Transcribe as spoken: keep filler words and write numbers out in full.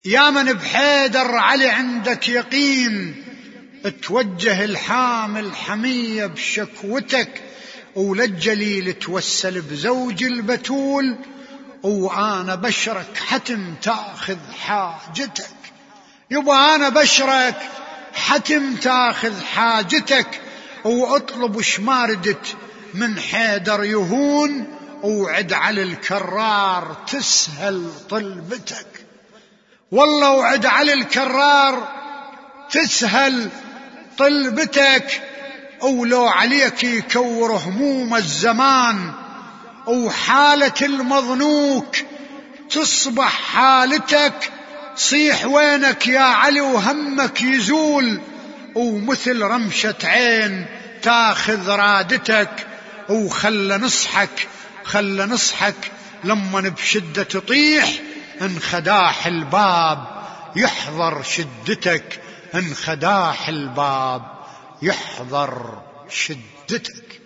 يا من بحيدر علي عندك يقين، توجه الحامل حمية بشكوتك، وللجليل توسل بزوج البتول، وأنا بشرك حتم تاخذ حاجتك. يبا أنا بشرك حتم تاخذ حاجتك، واطلب شماردت من حيدر يهون، وعد على الكرار تسهل طلبتك. والله وعد على الكرار تسهل طلبتك، ولو عليك يكور هموم الزمان، وحالة المظنوك تصبح حالتك. صيح وينك يا علي وهمك يزول، ومثل رمشة عين تاخذ رادتك. وخل نصحك خل نصحك لما بشدة تطيح، انخداح الباب يحضر شدتك، انخداح الباب يحضر شدتك.